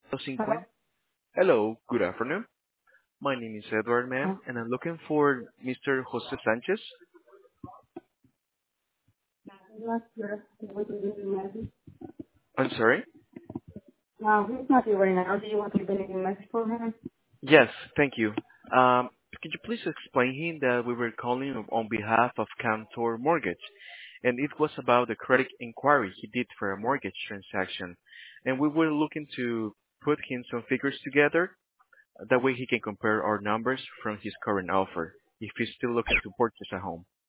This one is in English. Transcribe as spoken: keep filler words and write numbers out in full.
Hello? Hello, good afternoon. My name is Edward, Uh, ma'am, and I'm looking for Mister Jose Sanchez. he's not here. He's waiting to leave a message. I'm sorry? No, he's not here right now. Do you want me to leave a message for him? Yes, thank you. Um, Could you please explain him that we were calling on behalf of Cantor Mortgage, and it was about the credit inquiry he did for a mortgage transaction, and we were looking to put him some figures together. That way he can compare our numbers from his current offer if he's still looking to purchase a home.